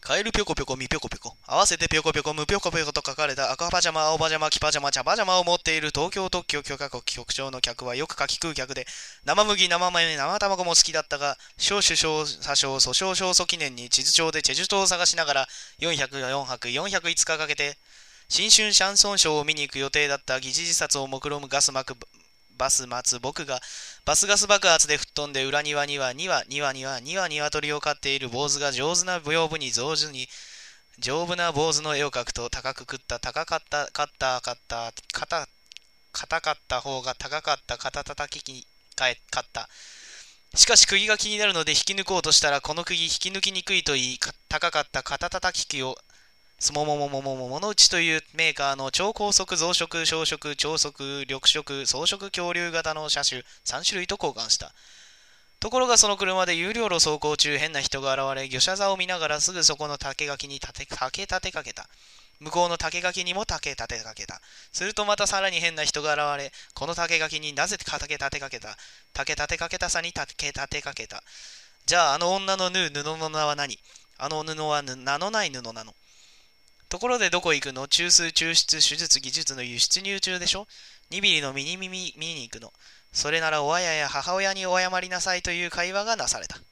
カエルぴょこぴょこみぴょこぴょこ。合わせてぴょこぴょこむぴょこぴょこと書かれた赤パジャマ、青パジャマ、黄パジャマ、茶パジャマを持っている東京特許許可国局長の客はよく書き食う客で、生麦、生米、生卵も好きだったが、小首相、詐称、訴訟勝訴記念に地図帳でチェジュ島を探しながら、404泊、405日かけて、新春シャンソンショーを見に行く予定だった疑似自殺を目論むバス待つ僕がバスガス爆発で吹っ飛んで裏庭には鶏を飼っている坊主が上手な屏風に上手に丈夫な坊主の絵を描くと高く食った高かった硬かった方が高かった肩叩きにかった。しかし釘が気になるので引き抜こうとしたらこの釘引き抜きにくいと言い高かった肩叩き機をスモモモモモモモノウチというメーカーの超高速増殖、小食、超速、緑色、装飾恐竜型の車種3種類と交換した。ところがその車で有料路走行中変な人が現れ、魚車座を見ながらすぐそこの竹垣に竹立てかけた。向こうの竹垣にも竹立てかけた。するとまたさらに変な人が現れ、この竹垣になぜ竹立てかけた。竹立てかけたさに竹立てかけた。じゃああの女の縫う布の名は何？あの布は名のない布なの？ところでどこ行くの？中枢抽出手術技術の輸出入中でしょ？ 2 ミリのミニ耳見に行くの？それなら親や母親にお謝りなさいという会話がなされた。